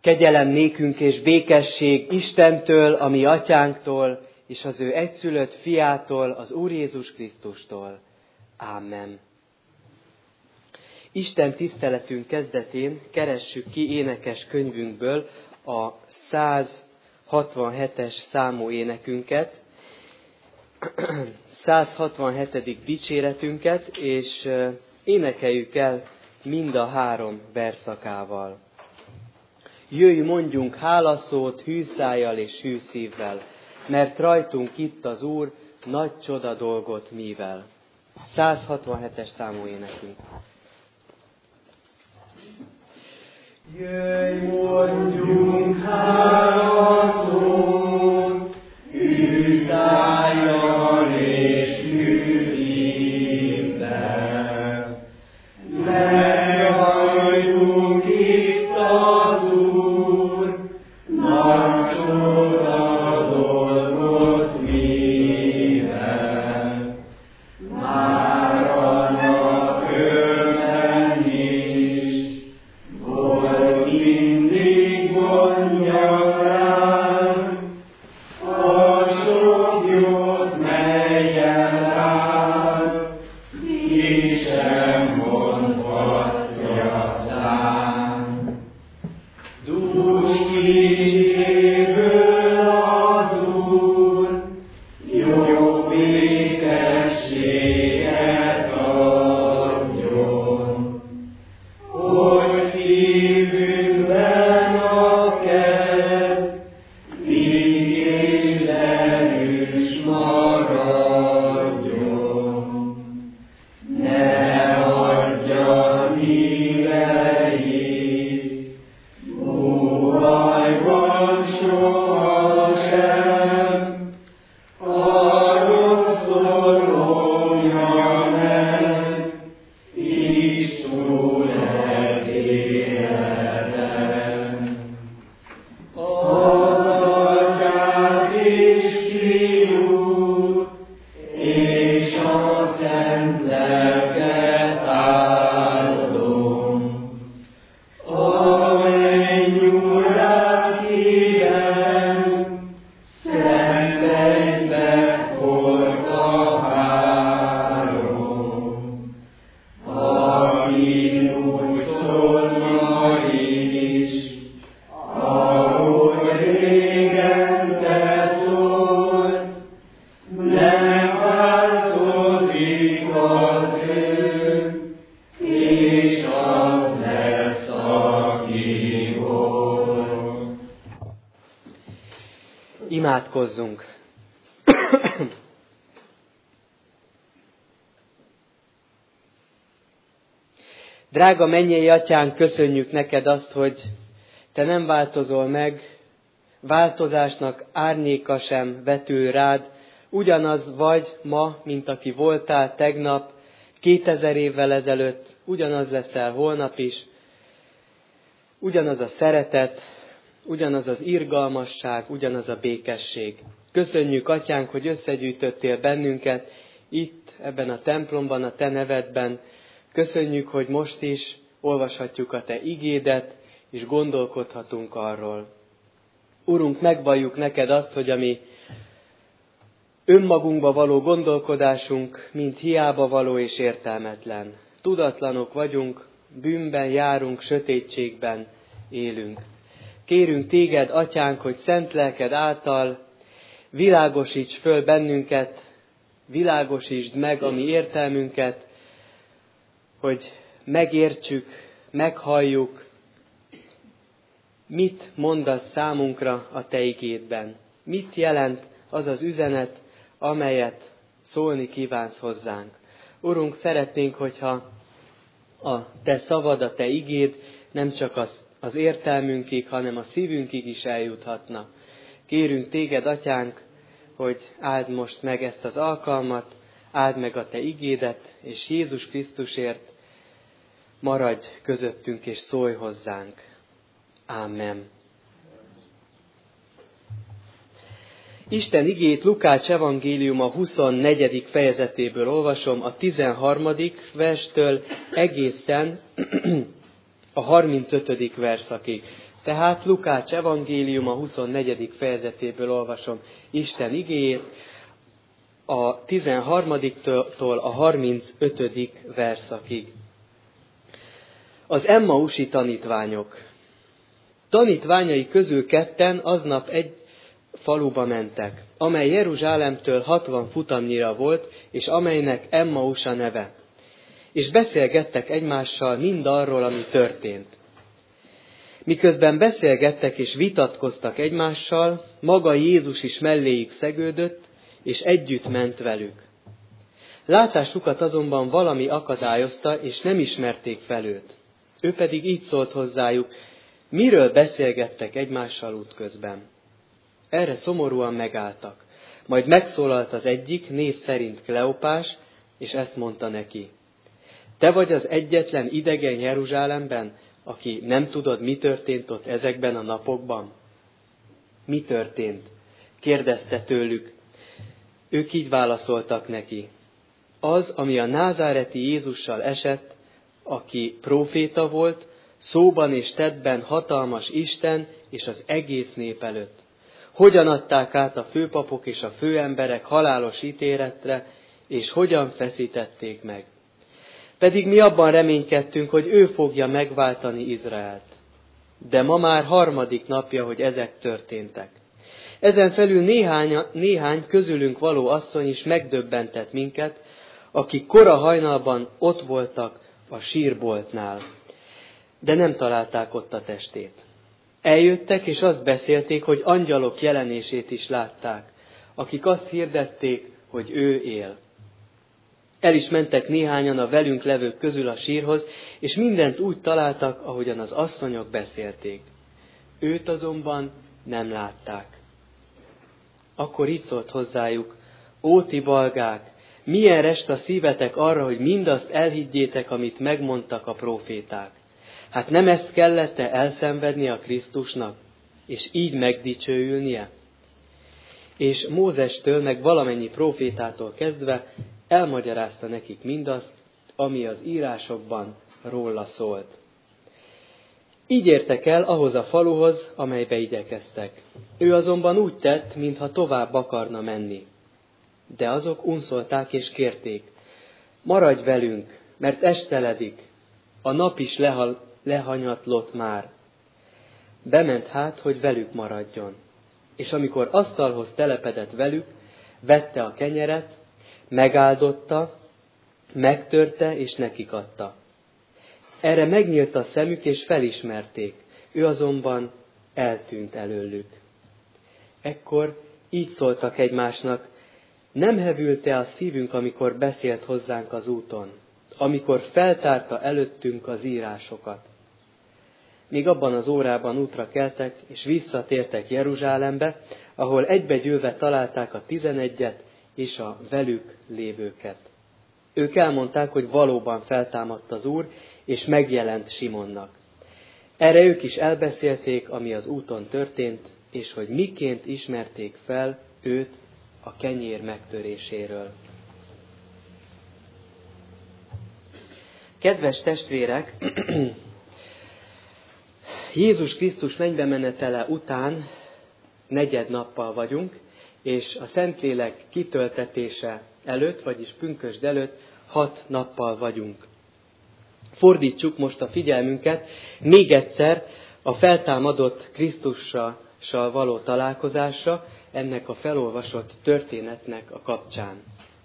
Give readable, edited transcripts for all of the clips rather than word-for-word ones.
Kegyelem nékünk és békesség Istentől, a mi atyánktól, és az ő egyszülött fiától, az Úr Jézus Krisztustól. Ámen. Isten tiszteletünk kezdetén keressük ki énekes könyvünkből a 167-es számú énekünket, 167. dicséretünket, és énekeljük el mind a 3 verszakával. Jöjj, mondjunk hálaszót hű szájjal és hű szívvel, mert rajtunk itt az Úr nagy csoda dolgot mivel. 167-es számú énekünk. Jöjj, mondjunk hálaszót hű szájjal és hű szívvel, mert rajtunk itt az Úr nagy csoda dolgot mivel. Már annak örömen is volt mindig gondja ránk, a sok jót melyen ránk, ki sem mondhatja szám. Dús kicsikéből az Úr jó békességet adjon, hogy szívünkben a kedv mindig és erős maradjon. Ne adja híveit óhajban sohasem, a rosszot romja meg, is túlélt életem. Az Atyát és Fiút és a Szent Lelket áldom. A mennyúrát hívem, szent egybe forta három. Aki úgy szólna is, ahogy régen te szólt, nem változik az ő, és az lesz, aki volt. Imádkozzunk! Drága mennyei Atyánk, köszönjük neked azt, hogy te nem változol meg, változásnak árnyéka sem vetül rád, ugyanaz vagy ma, mint aki voltál tegnap, 2000 évvel ezelőtt, ugyanaz leszel holnap is, ugyanaz a szeretet, ugyanaz az irgalmasság, ugyanaz a békesség. Köszönjük, Atyánk, hogy összegyűjtöttél bennünket itt, ebben a templomban, a te nevedben. Köszönjük, hogy most is olvashatjuk a te igédet, és gondolkodhatunk arról. Urunk, megvalljuk neked azt, hogy a mi önmagunkba való gondolkodásunk mind hiába való és értelmetlen. Tudatlanok vagyunk, bűnben járunk, sötétségben élünk. Kérünk téged, Atyánk, hogy szent lelked által világosíts föl bennünket, világosítsd meg a mi értelmünket, hogy megértsük, meghalljuk, mit mondasz számunkra a te igédben. Mit jelent az az üzenet, amelyet szólni kívánsz hozzánk. Urunk, szeretnénk, hogyha a te szavad, a te igéd nem csak az értelmünkig, hanem a szívünkig is eljuthatna. Kérünk téged, Atyánk, hogy áld most meg ezt az alkalmat, áld meg a te igédet, és Jézus Krisztusért maradj közöttünk, és szólj hozzánk. Ámen. Isten igét Lukács evangéliuma 24. fejezetéből olvasom, a 13. verstől egészen a 35. verszakig. Tehát Lukács evangélium a 24. fejezetéből olvasom Isten igéjét, a 13-tól a 35. verszakig. Az Emmausi tanítványok. Tanítványai közül ketten aznap egy faluba mentek, amely Jeruzsálemtől 60 futamnyira volt, és amelynek Emmaus a neve. És beszélgettek egymással mindarról, ami történt. Miközben beszélgettek és vitatkoztak egymással, maga Jézus is melléjük szegődött, és együtt ment velük. Látásukat azonban valami akadályozta, és nem ismerték fel őt. Ő pedig így szólt hozzájuk, miről beszélgettek egymással útközben. Erre szomorúan megálltak. Majd megszólalt az egyik, név szerint Kleopás, és ezt mondta neki. Te vagy az egyetlen idegen Jeruzsálemben, aki nem tudod, mi történt ott ezekben a napokban? Mi történt? Kérdezte tőlük. Ők így válaszoltak neki. Az, ami a názáreti Jézussal esett, aki próféta volt, szóban és tettben hatalmas Isten és az egész nép előtt. Hogyan adták át a főpapok és a főemberek halálos ítéletre, és hogyan feszítették meg. Pedig mi abban reménykedtünk, hogy ő fogja megváltani Izraelt. De ma már 3. napja, hogy ezek történtek. Ezen felül néhány közülünk való asszony is megdöbbentett minket, akik kora hajnalban ott voltak a sírboltnál, de nem találták ott a testét. Eljöttek, és azt beszélték, hogy angyalok jelenését is látták, akik azt hirdették, hogy ő él. El is mentek néhányan a velünk levők közül a sírhoz, és mindent úgy találtak, ahogyan az asszonyok beszélték. Őt azonban nem látták. Akkor így szólt hozzájuk, ó ti balgák, milyen rest a szívetek arra, hogy mindazt elhiggyétek, amit megmondtak a próféták. Hát nem ezt kellett-e elszenvedni a Krisztusnak, és így megdicsőülnie? És Mózestől, meg valamennyi prófétától kezdve elmagyarázta nekik mindazt, ami az írásokban róla szólt. Így értek el ahhoz a faluhoz, amelybe igyekeztek. Ő azonban úgy tett, mintha tovább akarna menni. De azok unszolták és kérték, maradj velünk, mert esteledik, a nap is lehanyatlott már. Bement hát, hogy velük maradjon. És amikor asztalhoz telepedett velük, vette a kenyeret, megáldotta, megtörte és nekik adta. Erre megnyílt a szemük és felismerték, ő azonban eltűnt előlük. Ekkor így szóltak egymásnak, nem hevült-e a szívünk, amikor beszélt hozzánk az úton, amikor feltárta előttünk az írásokat. Még abban az órában útra keltek, és visszatértek Jeruzsálembe, ahol egybegyűlve találták a 11-et és a velük lévőket. Ők elmondták, hogy valóban feltámadt az Úr, és megjelent Simonnak. Erre ők is elbeszélték, ami az úton történt, és hogy miként ismerték fel őt a kenyér megtöréséről. Kedves testvérek, Jézus Krisztus mennybe menetele után 4. nappal vagyunk, és a Szentlélek kitöltetése előtt, vagyis pünkösd előtt 6 nappal vagyunk. Fordítsuk most a figyelmünket még egyszer a feltámadott Krisztussal való találkozásra, ennek a felolvasott történetnek a kapcsán.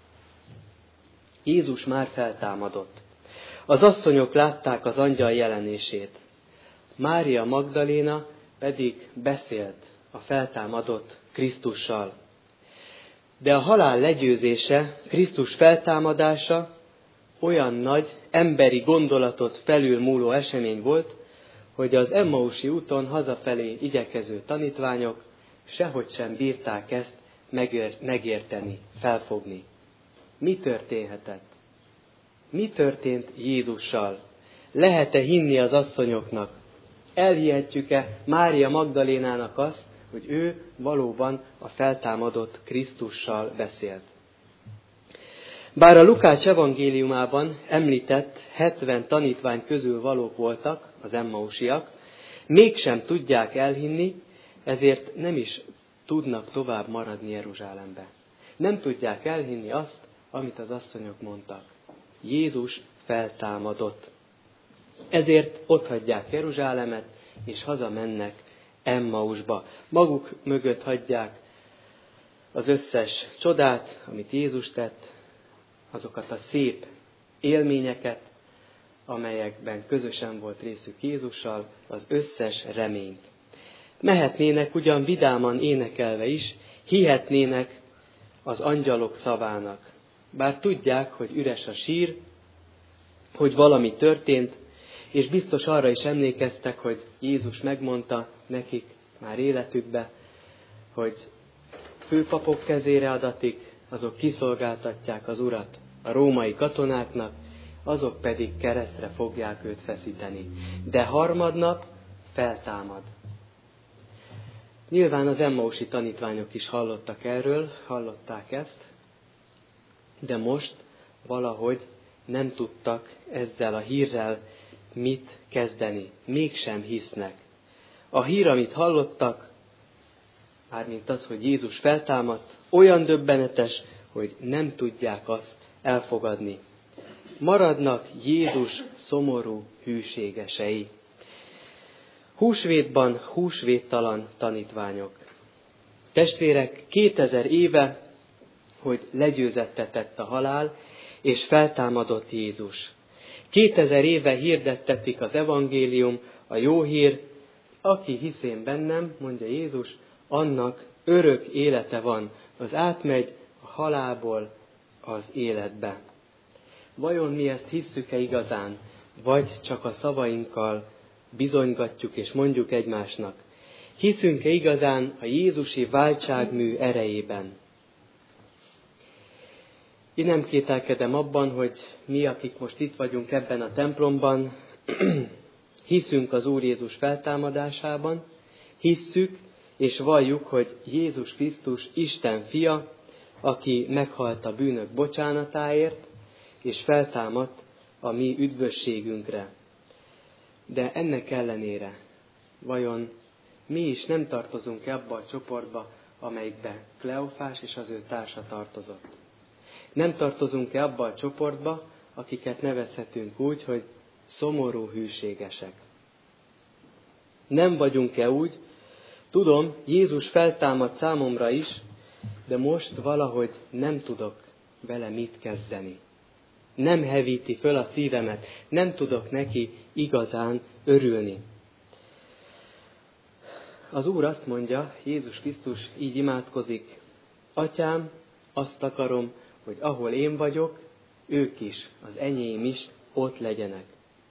Jézus már feltámadott. Az asszonyok látták az angyal jelenését. Mária Magdaléna pedig beszélt a feltámadott Krisztussal. De a halál legyőzése, Krisztus feltámadása olyan nagy, emberi gondolatot felülmúló esemény volt, hogy az Emmausi úton hazafelé igyekező tanítványok sehogy sem bírták ezt megérteni, felfogni. Mi történhetett? Mi történt Jézussal? Lehet-e hinni az asszonyoknak? Elhihetjük-e Mária Magdalénának azt, hogy ő valóban a feltámadott Krisztussal beszélt? Bár a Lukács evangéliumában említett 70 tanítvány közül valók voltak, az emmausiak, mégsem tudják elhinni, ezért nem is tudnak tovább maradni Jeruzsálembe. Nem tudják elhinni azt, amit az asszonyok mondtak. Jézus feltámadott. Ezért otthagyják Jeruzsálemet, és hazamennek Emmausba. Maguk mögött hagyják az összes csodát, amit Jézus tett, azokat a szép élményeket, amelyekben közösen volt részük Jézussal, az összes reményt. Mehetnének ugyan vidáman énekelve is, hihetnének az angyalok szavának. Bár tudják, hogy üres a sír, hogy valami történt, és biztos arra is emlékeztek, hogy Jézus megmondta nekik már életükbe, hogy főpapok kezére adatik, azok kiszolgáltatják az Urat a római katonáknak, azok pedig keresztre fogják őt feszíteni. De harmadnap feltámad. Nyilván az emmausi tanítványok is hallottak erről, hallották ezt, de most valahogy nem tudtak ezzel a hírrel mit kezdeni. Mégsem hisznek. A hír, amit hallottak, mármint az, hogy Jézus feltámadt, olyan döbbenetes, hogy nem tudják azt elfogadni. Maradnak Jézus szomorú hűségesei. Húsvétban húsvéttalan tanítványok. Testvérek, 2000 éve, hogy legyőzettetett a halál, és feltámadott Jézus. 2000 éve hirdettetik az evangélium, a jó hír, aki hiszén bennem, mondja Jézus, annak örök élete van, az átmegy a halálból az életbe. Vajon mi ezt hisszük-e igazán, vagy csak a szavainkkal bizonygatjuk és mondjuk egymásnak? Hiszünk-e igazán a jézusi váltságmű erejében? Én nem kételkedem abban, hogy mi, akik most itt vagyunk ebben a templomban, hiszünk az Úr Jézus feltámadásában, hisszük és valljuk, hogy Jézus Krisztus Isten fia, aki meghalt a bűnök bocsánatáért, és feltámadt a mi üdvösségünkre. De ennek ellenére, vajon mi is nem tartozunk abba a csoportba, amelyikbe Kleofás és az ő társa tartozott? Nem tartozunk-e abba a csoportba, akiket nevezhetünk úgy, hogy szomorú hűségesek? Nem vagyunk-e úgy? Tudom, Jézus feltámad számomra is, de most valahogy nem tudok vele mit kezdeni. Nem hevíti föl a szívemet, nem tudok neki igazán örülni. Az Úr azt mondja, Jézus Krisztus így imádkozik, Atyám, azt akarom, hogy ahol én vagyok, ők is, az enyém is ott legyenek.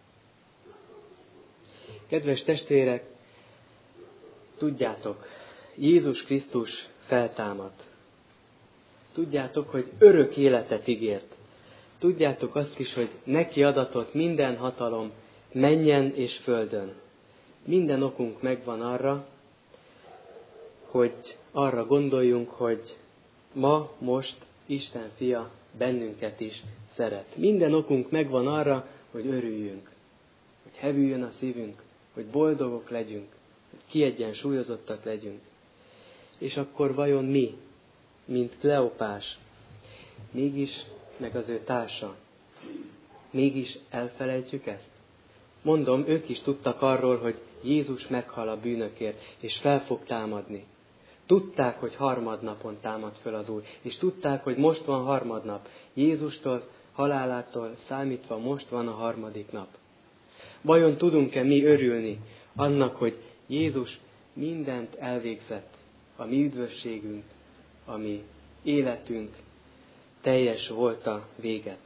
Kedves testvérek, tudjátok, Jézus Krisztus feltámadt. Tudjátok, hogy örök életet ígért. Tudjátok azt is, hogy neki adatott minden hatalom mennyen és földön. Minden okunk megvan arra, hogy arra gondoljunk, hogy ma, most Isten fia bennünket is szeret. Minden okunk megvan arra, hogy örüljünk, hogy hevüljön a szívünk, hogy boldogok legyünk, hogy kiegyensúlyozottak legyünk. És akkor vajon mi, mint Kleopás, mégis, meg az ő társa, mégis elfelejtjük ezt? Mondom, ők is tudtak arról, hogy Jézus meghal a bűnökért, és fel fog támadni. Tudták, hogy harmadnapon támad föl az Úr, és tudták, hogy most van harmadnap. Jézustól, halálától számítva most van a harmadik nap. Vajon tudunk-e mi örülni annak, hogy Jézus mindent elvégzett, a mi üdvösségünk, a mi életünk teljes volt a véget.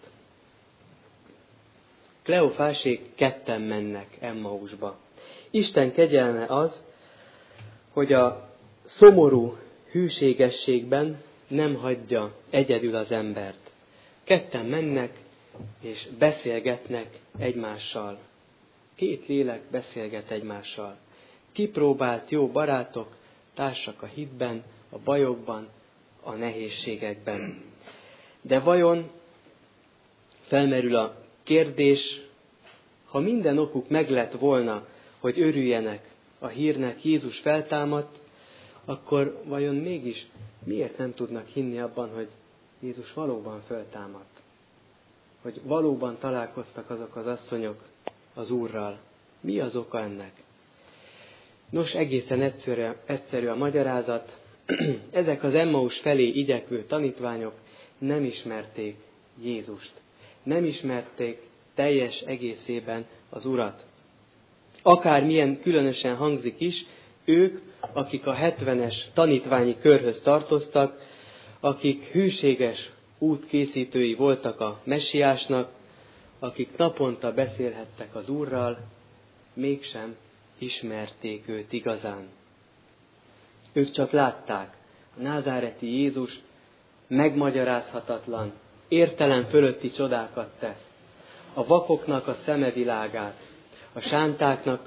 Kleofásék ketten mennek Emmausba. Isten kegyelme az, hogy a szomorú hűségességben nem hagyja egyedül az embert. Ketten mennek és beszélgetnek egymással. Két lélek beszélget egymással. Kipróbált jó barátok, társak a hitben, a bajokban, a nehézségekben. De vajon felmerül a kérdés, Ha minden okuk meg lett volna, hogy örüljenek a hírnek, Jézus feltámadt, akkor vajon mégis miért nem tudnak hinni abban, hogy Jézus valóban feltámadt? Hogy valóban találkoztak azok az asszonyok az Úrral. Mi az oka ennek? Nos, egészen egyszerű a magyarázat. Ezek az Emmaus felé igyekvő tanítványok nem ismerték Jézust. Nem ismerték teljes egészében az Urat. Akármilyen különösen hangzik is, ők, akik a 70-es tanítványi körhöz tartoztak, akik hűséges útkészítői voltak a messiásnak, akik naponta beszélhettek az Úrral, mégsem ismerték őt igazán. Ők csak látták, a názáreti Jézus megmagyarázhatatlan, értelem fölötti csodákat tesz. A vakoknak a szemevilágát, a sántáknak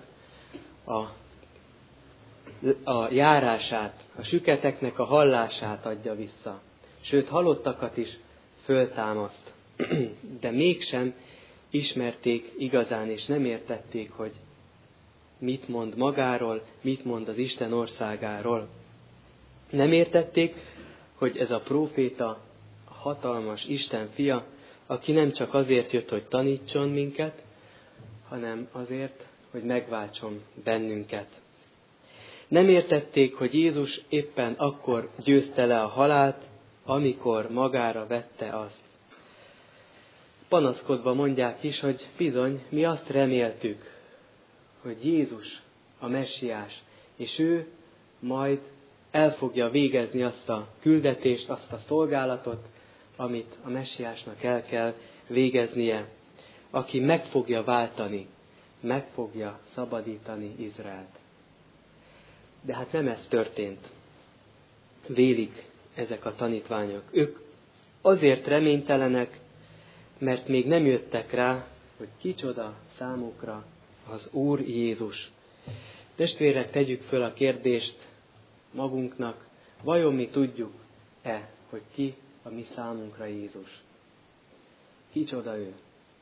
a járását, a süketeknek a hallását adja vissza. Sőt, halottakat is föltámaszt. De mégsem ismerték igazán, és nem értették, hogy mit mond magáról, mit mond az Isten országáról. Nem értették, hogy ez a próféta a hatalmas Isten fia, aki nem csak azért jött, hogy tanítson minket, hanem azért, hogy megváltson bennünket. Nem értették, hogy Jézus éppen akkor győzte le a halált, amikor magára vette azt. Panaszkodva mondják is, hogy bizony, mi azt reméltük, hogy Jézus a messiás, és ő majd el fogja végezni azt a küldetést, azt a szolgálatot, amit a messiásnak el kell végeznie, aki meg fogja váltani, meg fogja szabadítani Izraelt. De hát nem ez történt. Vélik ezek a tanítványok. Ők azért reménytelenek, mert még nem jöttek rá, hogy kicsoda számukra az Úr Jézus. Testvérek, tegyük föl a kérdést magunknak, vajon mi tudjuk-e, hogy ki a mi számunkra Jézus? Kicsoda ő?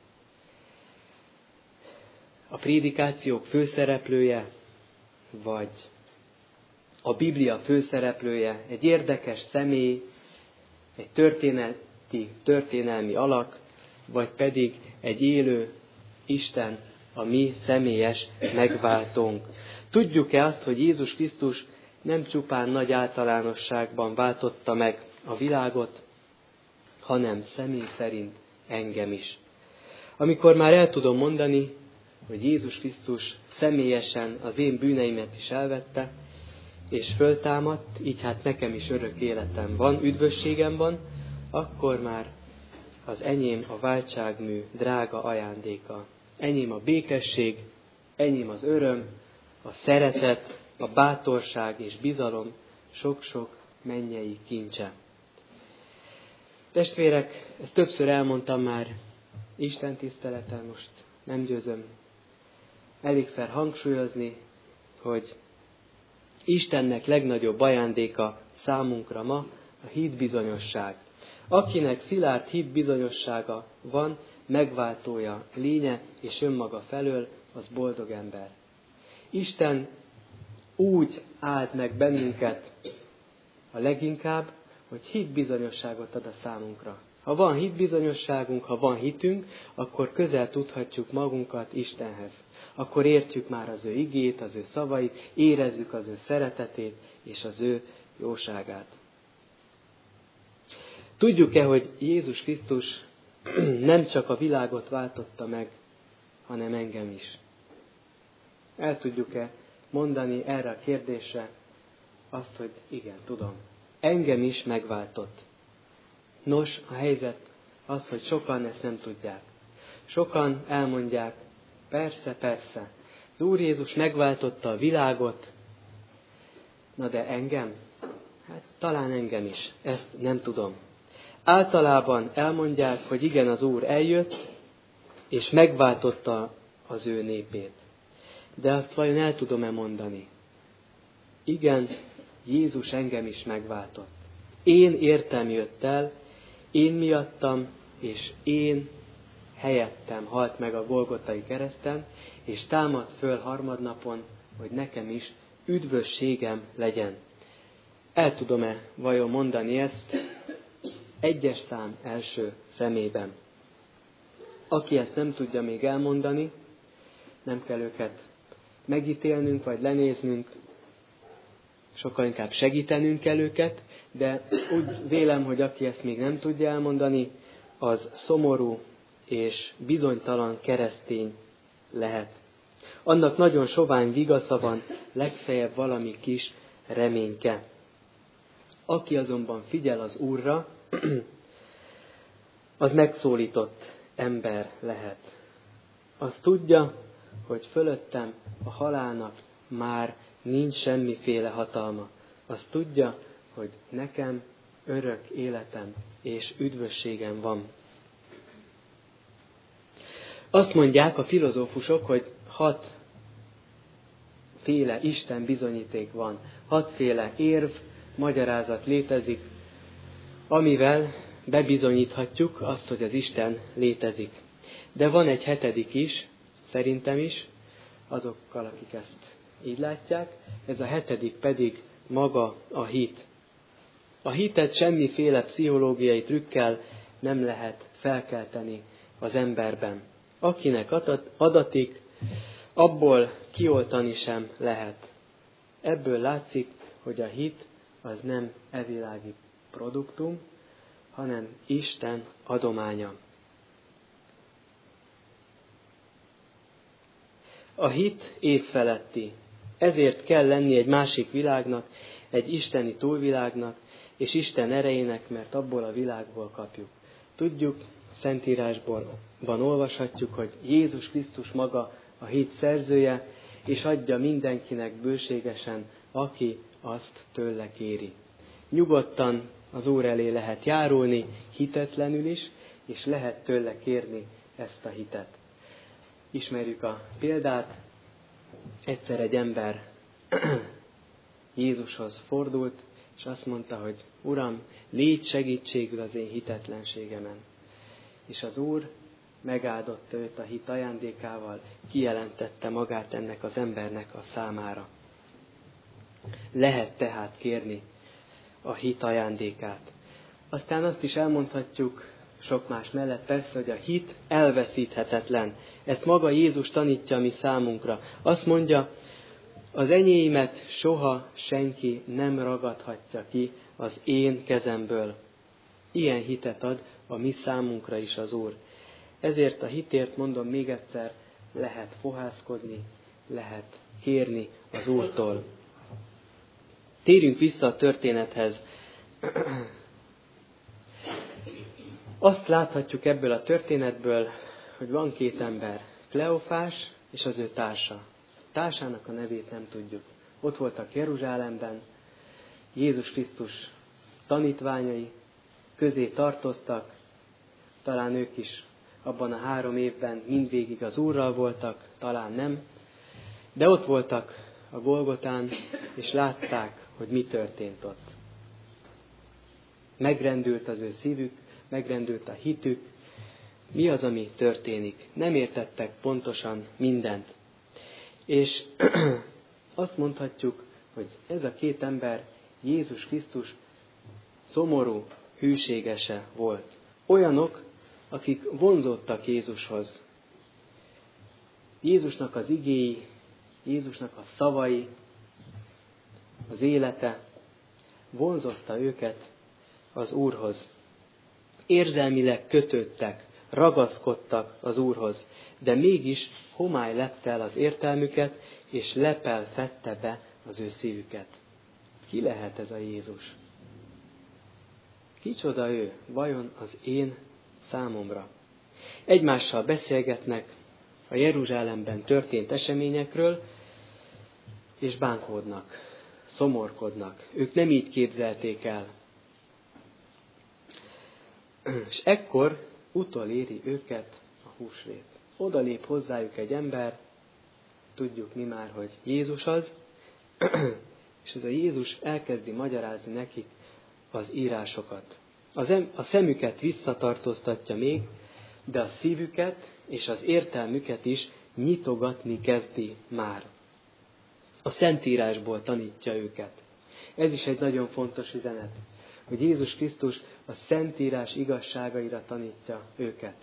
A prédikációk főszereplője, vagy a Biblia főszereplője, egy érdekes személy, egy történelmi alak, vagy pedig egy élő Isten, a mi személyes megváltónk. Tudjuk-e azt, hogy Jézus Krisztus nem csupán nagy általánosságban váltotta meg a világot, hanem személy szerint engem is. Amikor már el tudom mondani, hogy Jézus Krisztus személyesen az én bűneimet is elvette, és föltámadt, így hát nekem is örök életem van, üdvösségem van, akkor már az enyém a váltságmű drága ajándéka. Enyém a békesség, enyém az öröm, a szeretet, a bátorság és bizalom sok-sok mennyei kincse. Testvérek, ezt többször elmondtam már Isten tiszteleten, most nem győzöm elégszer hangsúlyozni, hogy Istennek legnagyobb ajándéka számunkra ma a hitbizonyosság. Akinek szilárd hitbizonyossága van, megváltója lénye és önmaga felől, az boldog ember. Isten úgy áld meg bennünket a leginkább, hogy hitbizonyosságot ad a számunkra. Ha van hitbizonyosságunk, ha van hitünk, akkor közel tudhatjuk magunkat Istenhez. Akkor értjük már az ő igét, az ő szavait, érezzük az ő szeretetét és az ő jóságát. Tudjuk-e, hogy Jézus Krisztus nem csak a világot váltotta meg, hanem engem is? El tudjuk-e mondani erre a kérdésre azt, hogy igen, tudom. Engem is megváltott. Nos, a helyzet az, hogy sokan ezt nem tudják. Sokan elmondják, persze, az Úr Jézus megváltotta a világot, na de engem? Hát talán engem is, ezt nem tudom. Általában elmondják, hogy igen, az Úr eljött, és megváltotta az ő népét. De azt vajon el tudom-e mondani? Igen, Jézus engem is megváltott. Én értem jött el, én miattam, és én helyettem halt meg a Golgotai kereszten, és támad föl harmadnapon, hogy nekem is üdvösségem legyen. El tudom-e vajon mondani ezt 1. szám első szemében? Aki ezt nem tudja még elmondani, nem kell őket megítélnünk, vagy lenéznünk, sokkal inkább segítenünk kell őket, de úgy vélem, hogy aki ezt még nem tudja elmondani, az szomorú és bizonytalan keresztény lehet. Annak nagyon sovány vigasza van, legfeljebb valami kis reményke. Aki azonban figyel az Úrra, az megszólított ember lehet. Az tudja, hogy fölöttem a halálnak már nincs semmiféle hatalma. Az tudja, hogy nekem örök életem és üdvösségem van. Azt mondják a filozófusok, hogy 6 féle Isten bizonyíték van. 6 féle érv, magyarázat létezik, amivel bebizonyíthatjuk azt, hogy az Isten létezik. De van egy 7. is, szerintem is, azokkal, akik ezt így látják, ez a 7. pedig maga a hit. A hitet semmiféle pszichológiai trükkel nem lehet felkelteni az emberben. Akinek adatik, abból kioltani sem lehet. Ebből látszik, hogy a hit az nem evilági produktum, hanem Isten adománya. A hit észfeletti. Ezért kell lenni egy másik világnak, egy isteni túlvilágnak, és Isten erejének, mert abból a világból kapjuk. Tudjuk, Szentírásban olvashatjuk, hogy Jézus Krisztus maga a hit szerzője, és adja mindenkinek bőségesen, aki azt tőle kéri. Nyugodtan az Úr elé lehet járulni, hitetlenül is, és lehet tőle kérni ezt a hitet. Ismerjük a példát. Egyszer egy ember Jézushoz fordult, és azt mondta, hogy Uram, légy segítségül az én hitetlenségemen. És az Úr megáldotta őt a hit ajándékával, kijelentette magát ennek az embernek a számára. Lehet tehát kérni a hit ajándékát. Aztán azt is elmondhatjuk, sok más mellett persze, hogy a hit elveszíthetetlen. Ezt maga Jézus tanítja mi számunkra. Azt mondja, az enyéimet soha senki nem ragadhatja ki az én kezemből. Ilyen hitet ad a mi számunkra is az Úr. Ezért a hitért, mondom még egyszer, lehet fohászkodni, lehet kérni az Úrtól. Térjünk vissza a történethez. Azt láthatjuk ebből a történetből, hogy van 2 ember, Kleofás és az ő társa. Társának a nevét nem tudjuk. Ott voltak Jeruzsálemben, Jézus Krisztus tanítványai közé tartoztak, talán ők is abban a 3 évben mindvégig az Úrral voltak, talán nem, de ott voltak a Golgotán, és látták, hogy mi történt ott. Megrendült az ő szívük, megrendült a hitük. Mi az, ami történik? Nem értettek pontosan mindent. És azt mondhatjuk, hogy ez a 2 ember Jézus Krisztus szomorú hűségese volt. Olyanok, akik vonzódtak Jézushoz. Jézusnak az igéi, Jézusnak a szavai, az élete vonzotta őket az Úrhoz. Érzelmileg kötődtek, ragaszkodtak az Úrhoz, de mégis homály lepte el az értelmüket, és lepel fette be az ő szívüket. Ki lehet ez a Jézus? Kicsoda ő, vajon az én számomra? Egymással beszélgetnek a Jeruzsálemben történt eseményekről, és bánkódnak, szomorkodnak. Ők nem így képzelték el. És ekkor utoléri őket a húsvét. Oda lép hozzájuk egy ember, tudjuk mi már, hogy Jézus az, és ez a Jézus elkezdi magyarázni nekik az írásokat. A szemüket visszatartóztatja még, de a szívüket és az értelmüket is nyitogatni kezdi már. A Szentírásból tanítja őket. Ez is egy nagyon fontos üzenet, hogy Jézus Krisztus a Szentírás igazságaira tanítja őket.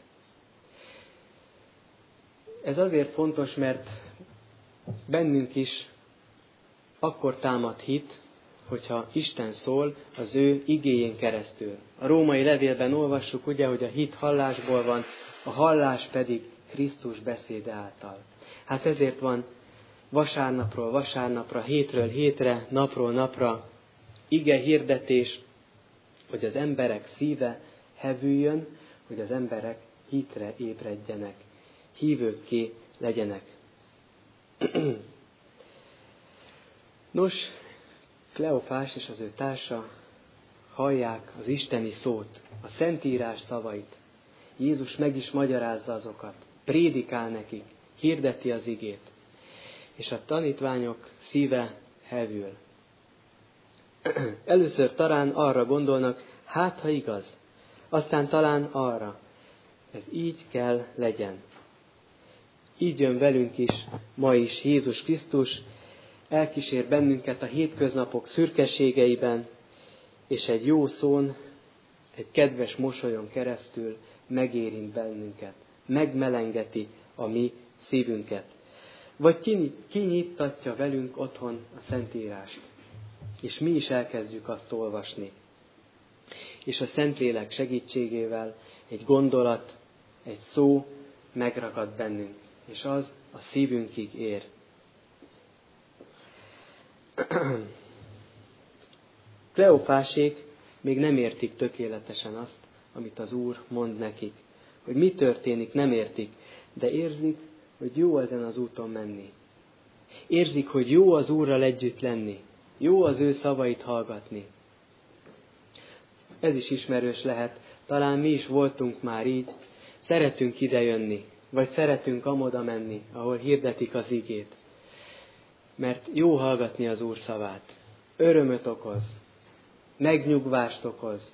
Ez azért fontos, mert bennünk is akkor támad hit, hogyha Isten szól az ő igéjén keresztül. A római levélben olvassuk, ugye, hogy a hit hallásból van, a hallás pedig Krisztus beszéde által. Hát ezért van vasárnapról vasárnapra, hétről hétre, napról napra ige hirdetés, hogy az emberek szíve hevüljön, hogy az emberek hitre ébredjenek, hívőkké legyenek. Nos, Kleofás és az ő társa hallják az isteni szót, a Szentírás szavait. Jézus meg is magyarázza azokat, prédikál nekik, hirdeti az igét, és a tanítványok szíve hevül. Először talán arra gondolnak, hát ha igaz, aztán talán arra, ez így kell legyen. Így jön velünk is ma is Jézus Krisztus, elkísér bennünket a hétköznapok szürkeségeiben, és egy jó szón, egy kedves mosolyon keresztül megérint bennünket, megmelengeti a mi szívünket. Vagy kinyittatja velünk otthon a Szentírást, és mi is elkezdjük azt olvasni. És a Szentlélek segítségével egy gondolat, egy szó megragad bennünk, és az a szívünkig ér. Kleofásék még nem értik tökéletesen azt, amit az Úr mond nekik. Hogy mi történik, nem értik, de érzik, hogy jó ezen az úton menni. Érzik, hogy jó az Úrral együtt lenni, jó az ő szavait hallgatni. Ez is ismerős lehet, talán mi is voltunk már így, szeretünk idejönni, vagy szeretünk amoda menni, ahol hirdetik az igét. Mert jó hallgatni az Úr szavát, örömöt okoz, megnyugvást okoz.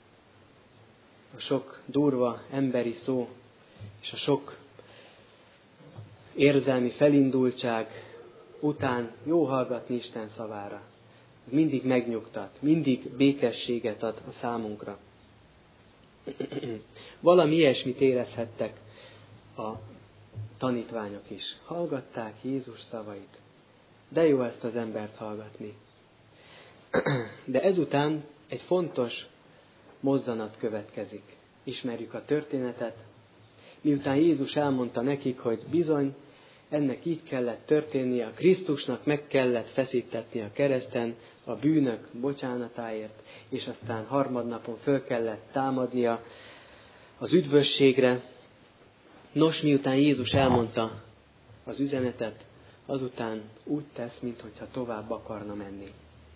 A sok durva emberi szó, és a sok érzelmi felindultság után jó hallgatni Isten szavára. Mindig megnyugtat, mindig békességet ad a számunkra. Valami ilyesmit érezhettek a tanítványok is. Hallgatták Jézus szavait. De jó ezt az embert hallgatni. De ezután egy fontos mozzanat következik. Ismerjük a történetet. Miután Jézus elmondta nekik, hogy bizony, ennek így kellett történnie, a Krisztusnak meg kellett feszítetni a kereszten a bűnök bocsánatáért, és aztán harmadnapon föl kellett támadnia az üdvösségre. Nos, miután Jézus elmondta az üzenetet, azután úgy tesz, mintha tovább akarna menni.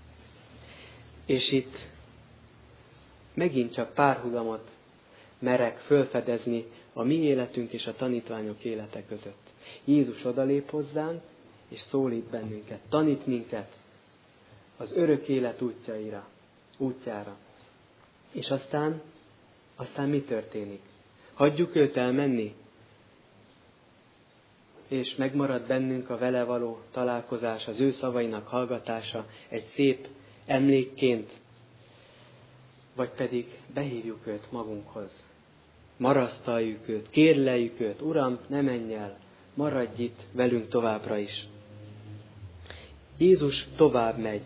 És itt megint csak párhuzamot merek fölfedezni a mi életünk és a tanítványok élete között. Jézus odalép hozzánk, és szólít bennünket, tanít minket az örök élet útjára. És aztán mi történik? Hagyjuk őt elmenni? És megmarad bennünk a vele való találkozás, az ő szavainak hallgatása egy szép emlékként, vagy pedig behívjuk őt magunkhoz. Marasztaljuk őt, kérleljük őt, Uram, ne menj el, maradj itt velünk továbbra is. Jézus tovább megy,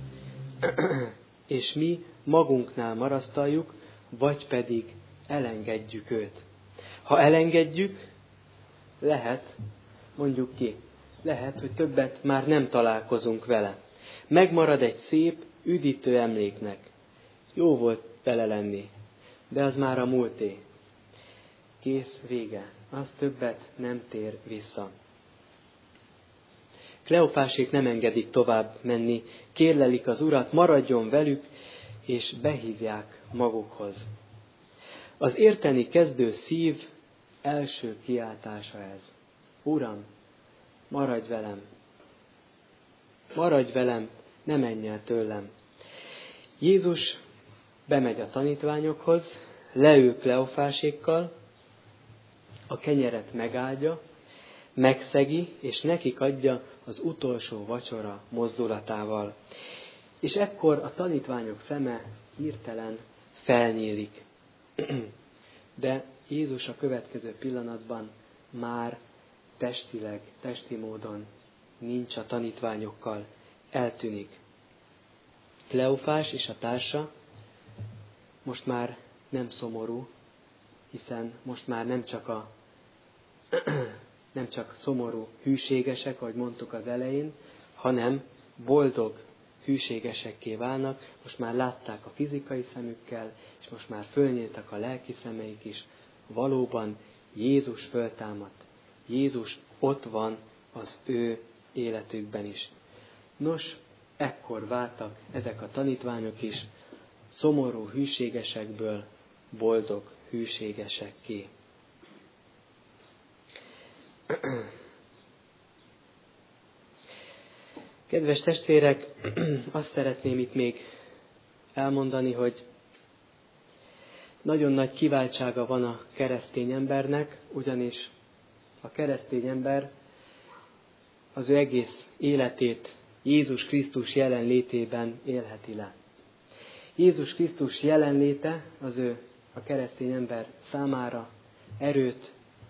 és mi magunknál marasztaljuk, vagy pedig elengedjük őt. Ha elengedjük, lehet, mondjuk ki, lehet, hogy többet már nem találkozunk vele. Megmarad egy szép, üdítő emléknek. Jó volt vele lenni, de az már a múlté. Kész, vége. Az többet nem tér vissza. Kleofásék nem engedik tovább menni, kérlelik az Urat, maradjon velük, és behívják magukhoz. Az érteni kezdő szív első kiáltása ez. Uram, maradj velem! Maradj velem, ne menj el tőlem! Jézus bemegy a tanítványokhoz, leül Kleofásékkal, a kenyeret megáldja, megszegi, és nekik adja az utolsó vacsora mozdulatával. És ekkor a tanítványok szeme hirtelen felnyílik. De Jézus a következő pillanatban már testileg, testi módon nincs a tanítványokkal, eltűnik. Kleofás és a társa most már nem szomorú, hiszen most már nem csak szomorú hűségesek, ahogy mondtuk az elején, hanem boldog hűségesekké válnak, most már látták a fizikai szemükkel, és most már fölnyíltak a lelki szemeik is. Valóban Jézus föltámadt. Jézus ott van az ő életükben is. Nos, ekkor váltak ezek a tanítványok is szomorú hűségesekből boldog hűségesekké. Kedves testvérek, azt szeretném itt még elmondani, hogy nagyon nagy kiváltsága van a keresztény embernek, ugyanis a keresztény ember az ő egész életét Jézus Krisztus jelenlétében élheti le. Jézus Krisztus jelenléte a keresztény ember számára erőt,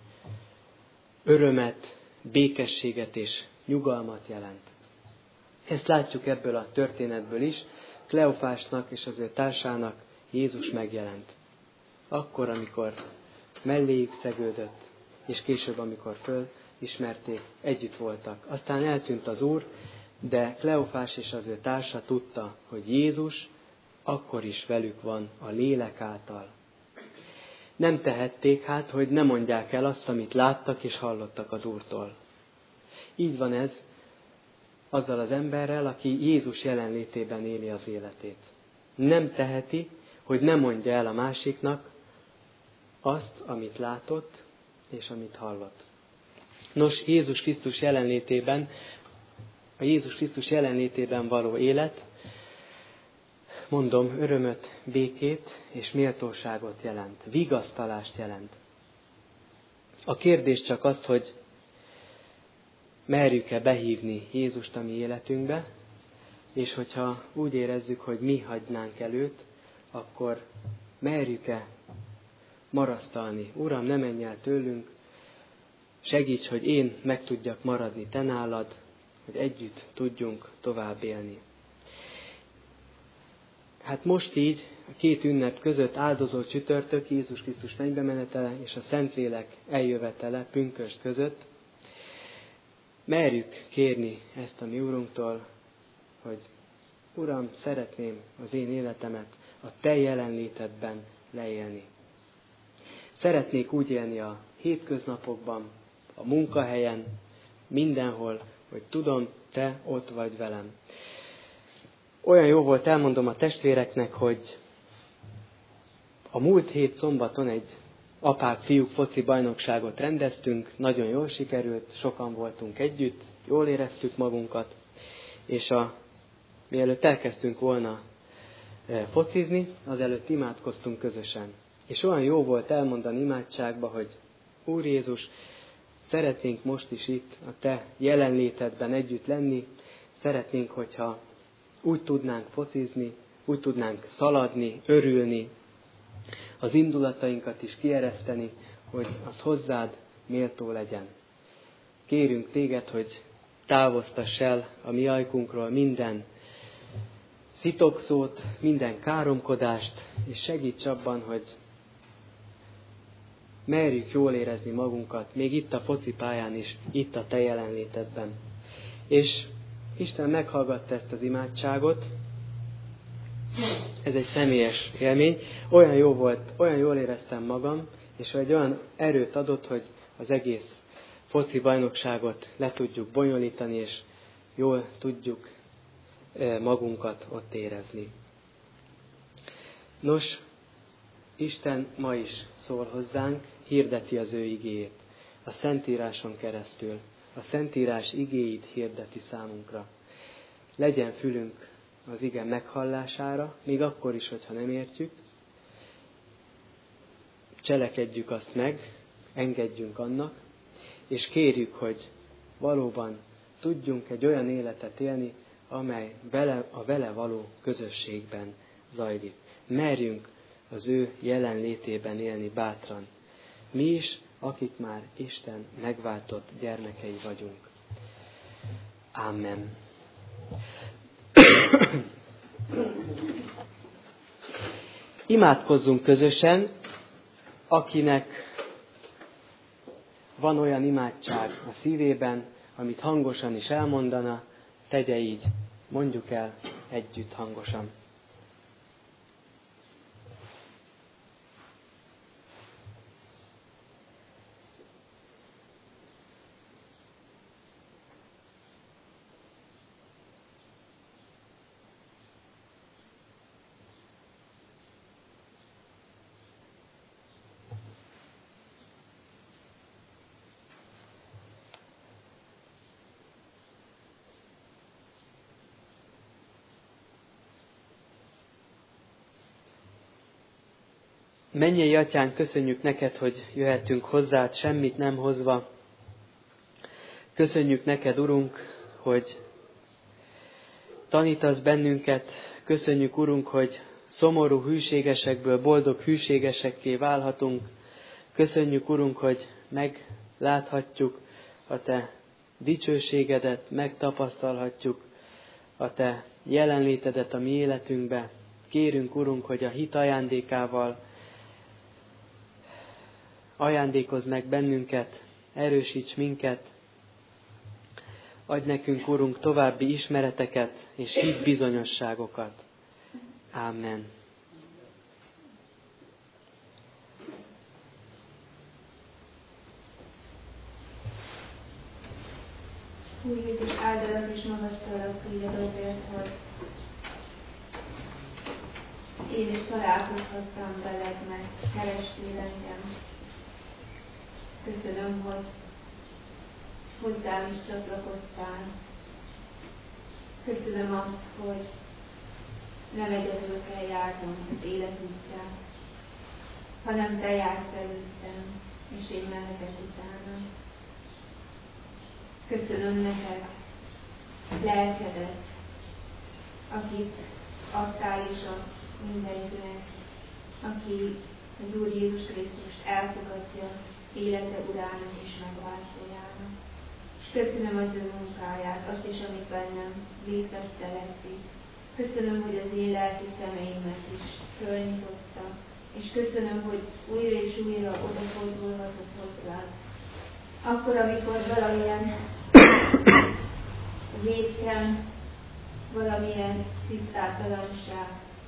örömet, békességet és nyugalmat jelent. Ezt látjuk ebből a történetből is. Kleofásnak és az ő társának Jézus megjelent. Akkor, amikor melléjük szegődött, és később, amikor fölismerték, együtt voltak. Aztán eltűnt az Úr, de Kleofás és az ő társa tudta, hogy Jézus akkor is velük van a lélek által. Nem tehették hát, hogy ne mondják el azt, amit láttak és hallottak az Úrtól. Így van ez azzal az emberrel, aki Jézus jelenlétében éli az életét. Nem teheti, hogy ne mondja el a másiknak azt, amit látott és amit hallott. Nos, Jézus Krisztus jelenlétében, a Jézus Krisztus jelenlétében való élet, mondom, örömöt, békét és méltóságot jelent, vigasztalást jelent. A kérdés csak az, hogy merjük-e behívni Jézust a mi életünkbe, és hogyha úgy érezzük, hogy mi hagynánk el őt, akkor merjük-e marasztalni. Uram, ne menj el tőlünk, segíts, hogy én meg tudjak maradni te nálad, hogy együtt tudjunk tovább élni. Hát most így, a két ünnep között áldozó csütörtök, Jézus Krisztus mennybe menetele és a Szentlélek eljövetele pünkösd között, merjük kérni ezt a mi Úrunktól, hogy Uram, szeretném az én életemet a te jelenlétedben leélni. Szeretnék úgy élni a hétköznapokban, a munkahelyen, mindenhol, hogy tudom, te ott vagy velem. Olyan jó volt, elmondom a testvéreknek, hogy a múlt hét szombaton egy apák-fiúk foci bajnokságot rendeztünk, nagyon jól sikerült, sokan voltunk együtt, jól éreztük magunkat, és mielőtt elkezdtünk volna focizni, azelőtt imádkoztunk közösen. És olyan jó volt elmondani imádságba, hogy Úr Jézus, szeretnénk most is itt a te jelenlétedben együtt lenni, szeretnénk, hogyha úgy tudnánk focizni, úgy tudnánk szaladni, örülni, az indulatainkat is kiereszteni, hogy az hozzád méltó legyen. Kérünk téged, hogy távoztass el a mi ajkunkról minden szitokszót, minden káromkodást, és segíts abban, hogy merjük jól érezni magunkat, még itt a focipályán is, itt a te jelenlétedben. És Isten meghallgatta ezt az imádságot, ez egy személyes élmény, olyan jó volt, olyan jól éreztem magam, és egy olyan erőt adott, hogy az egész foci bajnokságot le tudjuk bonyolítani, és jól tudjuk magunkat ott érezni. Nos, Isten ma is szól hozzánk, hirdeti az ő igéjét a Szentíráson keresztül. A Szentírás igéit hirdeti számunkra. Legyen fülünk az ige meghallására, még akkor is, hogyha nem értjük. Cselekedjük azt meg, engedjünk annak, és kérjük, hogy valóban tudjunk egy olyan életet élni, amely a vele való közösségben zajlik. Merjünk az ő jelenlétében élni bátran. Mi is, akik már Isten megváltott gyermekei vagyunk. Amen. Imádkozzunk közösen, akinek van olyan imádság a szívében, amit hangosan is elmondana, tegye így, mondjuk el együtt hangosan. Mennyei Atyánk, köszönjük neked, hogy jöhetünk hozzád semmit nem hozva. Köszönjük neked, Urunk, hogy tanítasz bennünket. Köszönjük, Urunk, hogy szomorú hűségesekből boldog hűségesekké válhatunk. Köszönjük, Urunk, hogy megláthatjuk a Te dicsőségedet, megtapasztalhatjuk a Te jelenlétedet a mi életünkbe. Kérünk, Urunk, hogy a hit ajándékával ajándékozz meg bennünket, erősíts minket, adj nekünk, Urunk, további ismereteket és hitbizonyosságokat. Amen. Úr Jézus, áldalak és magasztalak téged azért, hogy én is találkozhattam veled, mert kerestél engem. Köszönöm, hogy hozzám is csatlakoztál. Köszönöm azt, hogy nem egyedül kell járnom az élet útján, hanem te jársz előttem, és én mehetek utána. Köszönöm neked lelkedet, akit adtál is a mindenkinek, aki az Úr Jézus Krisztust elfogadja élete urának és megváltójának. És köszönöm az ő munkáját, azt is, amit bennem végzette lették. Köszönöm, hogy az én lelki szemeimet is fölnyitotta, és köszönöm, hogy újra és újra odafordulhatok hozzád. Akkor, amikor valamilyen vétken, valamilyen tisztátalanság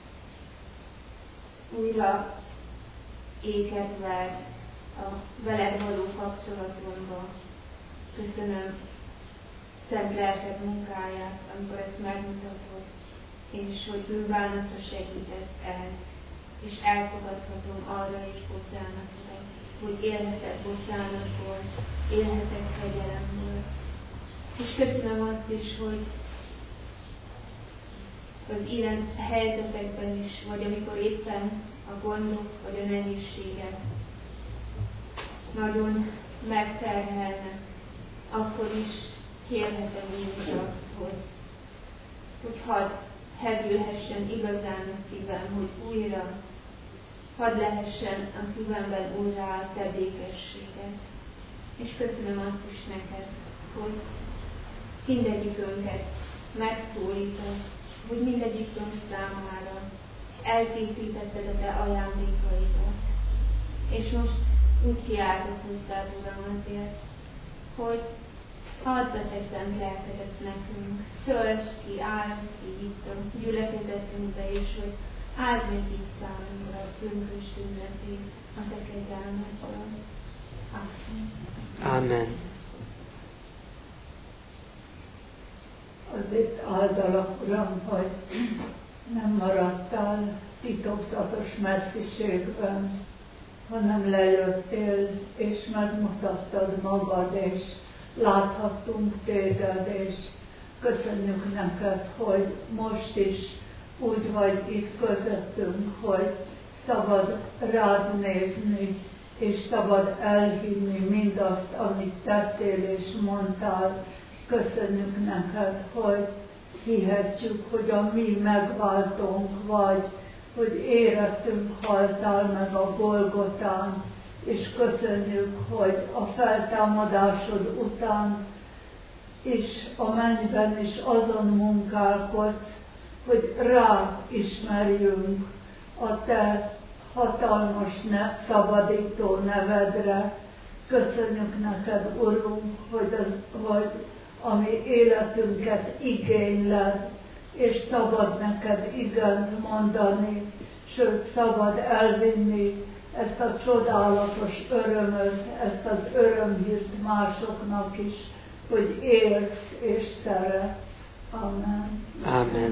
újra éket ver a veled való kapcsolatomban. Köszönöm szent lelked munkáját, amikor ezt megmutatod, és hogy bűnbánatra segítesz el, és elfogadhatom arra is bocsánatot, hogy élhetek bocsánatból, élhetek kegyelemből. És köszönöm azt is, hogy az ilyen helyzetekben is, vagy amikor éppen a gondok, vagy a nehézségek nagyon megterhelnek, akkor is kérhetem én is azt, hogy hadd hevülhessen igazán a szívem, hogy újra hadd lehessen a szívemben újra a te békességet. És köszönöm azt is neked, hogy mindegyikünket megszólítasz, hogy mindegyikünk számára elkészítetted a te ajándékaidat. És most úgy kiáltok hozzád, Uram, azért, hogy add a te szent lelkedet nekünk, töltsd ki, áld ki itt a gyülekezetünkbe, és hogy áld meg így számunkra a pünkösd ünnepét a te kegyelmedből. Amen. Amen. Azért áldalak, Uram, hogy nem maradtál titokzatos messziségben, hanem lejöttél, és megmutattad magad, és láthattunk téged, és köszönjük neked, hogy most is úgy vagy itt közöttünk, hogy szabad rád nézni, és szabad elhinni mindazt, amit tettél és mondtál. Köszönjük neked, hogy hihetjük, hogy a mi megváltónk vagy, hogy érettünk haltál meg a Golgotán, és köszönjük, hogy a feltámadásod után is a mennyben is azon munkálkodsz, hogy ráismerjünk a te hatalmas, szabadító nevedre. Köszönjük neked, Urunk, hogy a mi életünket igényled, és szabad neked igent mondani, sőt szabad elvinni ezt a csodálatos örömöt, ezt az örömhírt másoknak is, hogy élsz és szeretsz. Amen. Amen.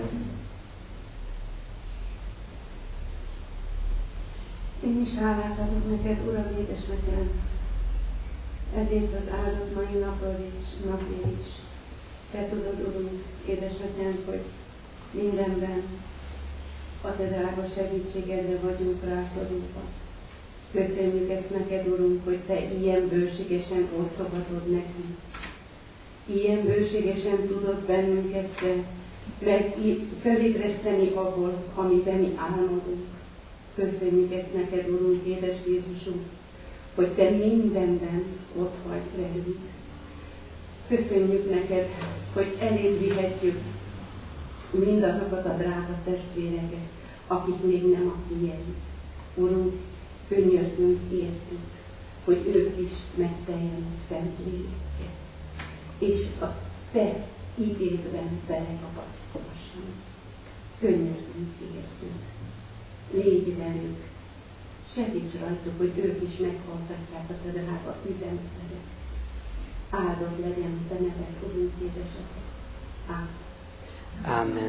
Én is hálát adok neked, Uram, édesatyám, ezért az áldott mai napról és napért is. Te tudod, Urunk, édesatyám, hogy mindenben a te drága segítségedre vagyunk rászorulva. Köszönjük ezt neked, Urunk, hogy te ilyen bőségesen osztogatod nekünk. Ilyen bőségesen tudod bennünket meg felébreszteni abból, amiben mi álmodunk. Köszönjük ezt neked, Urunk, édes Jézusunk, hogy te mindenben ott vagy velünk. Köszönjük neked, hogy eléd vihetjük mindazokat a drága testvéreket, akik még nem a tiéd. Urunk, könyörgünk értük, hogy ők is megteljenek szent lélekkel, és a te ítéletben belekapaszkodhassanak. Könyörgünk értük. Légy velük, segíts rajtuk, hogy ők is meghallgatják a te drága üzenetedet. Áldott legyen te neved, Urunk, édesatyám. Ámen. Amen.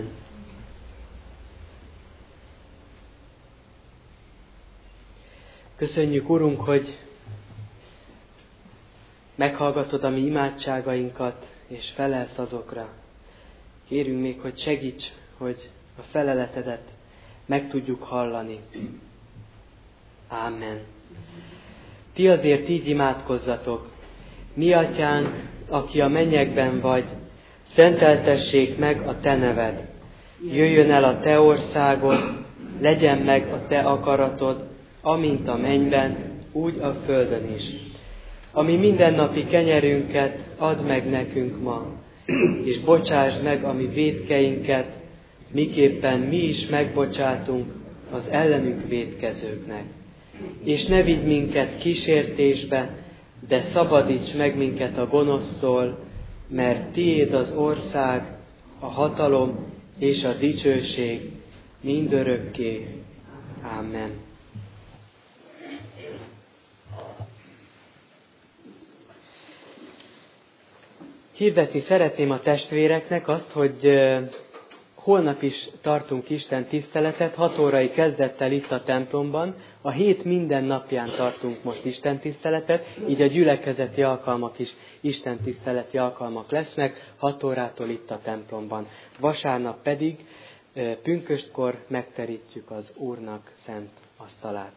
Köszönjük, Urunk, hogy meghallgatod a mi imádságainkat, és felelsz azokra. Kérünk még, hogy segíts, hogy a feleletedet meg tudjuk hallani. Ámen. Ti azért így imádkozzatok. Mi atyánk, aki a mennyekben vagy, szenteltessék meg a te neved. Jöjjön el a te országod, legyen meg a te akaratod, amint a mennyben, úgy a földön is. Ami mindennapi kenyerünket add meg nekünk ma, és bocsásd meg a mi vétkeinket, miképpen mi is megbocsátunk az ellenünk vétkezőknek. És ne vigy minket kísértésbe, de szabadíts meg minket a gonosztól, mert tiéd az ország, a hatalom és a dicsőség mindörökké. Amen. Hirdetni szeretném a testvéreknek azt, hogy holnap is tartunk Isten tiszteletet, 6 órai kezdettel itt a templomban. A hét minden napján tartunk most Isten tiszteletet, így a gyülekezeti alkalmak is Isten tiszteleti alkalmak lesznek, 6 órától itt a templomban. Vasárnap pedig pünköstkor megterítjük az Úrnak szent asztalát.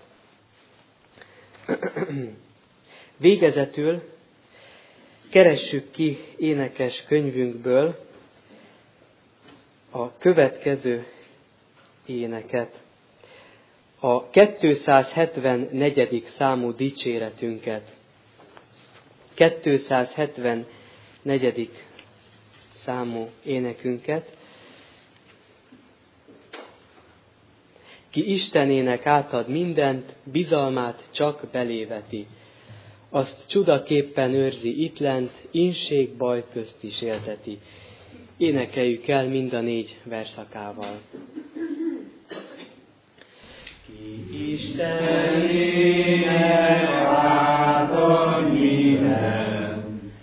Végezetül keressük ki énekes könyvünkből a következő éneket. A 274. számú dicséretünket. 274. számú énekünket. Ki Istenének átad mindent, bizalmát csak beléveti. Azt csudaképpen őrzi itt lent, inség baj közt is élteti. Énekeljük el mind a 4 verszakával. Ki Istenének átad mindent,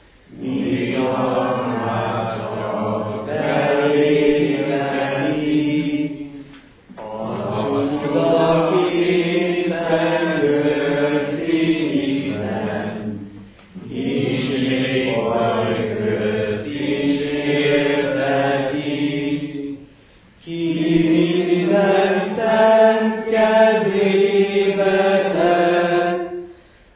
bizalmát csak beléveti. Azt csudaképpen őrzi itt lent, inség baj közt is élteti. Ki minden szent kezébe tett,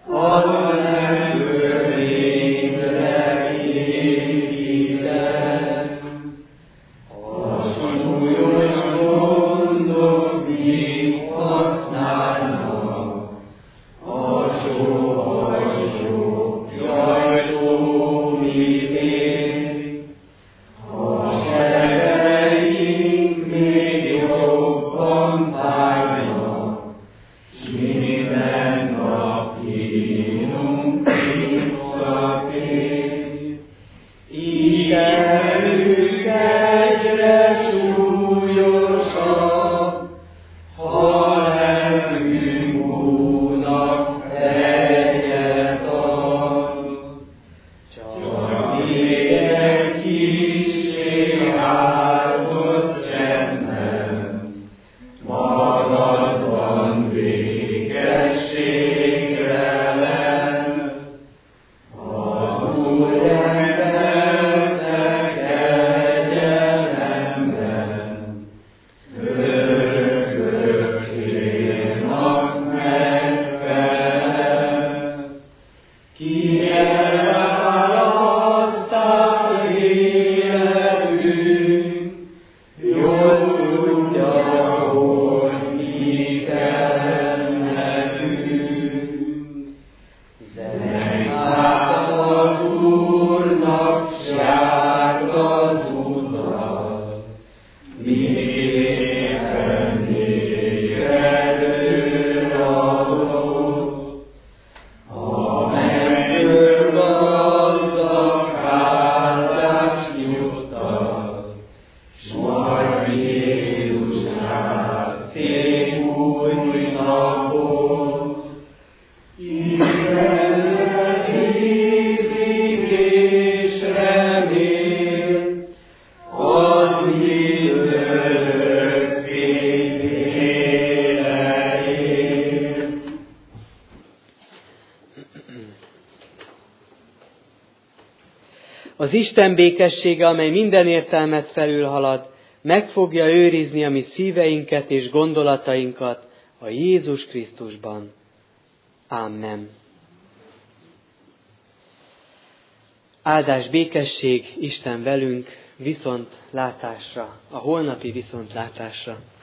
Az Isten békessége, amely minden értelmet felülhalad, meg fogja őrizni a mi szíveinket és gondolatainkat a Jézus Krisztusban. Amen. Áldás, békesség, Isten velünk, viszontlátásra, a holnapi viszontlátásra.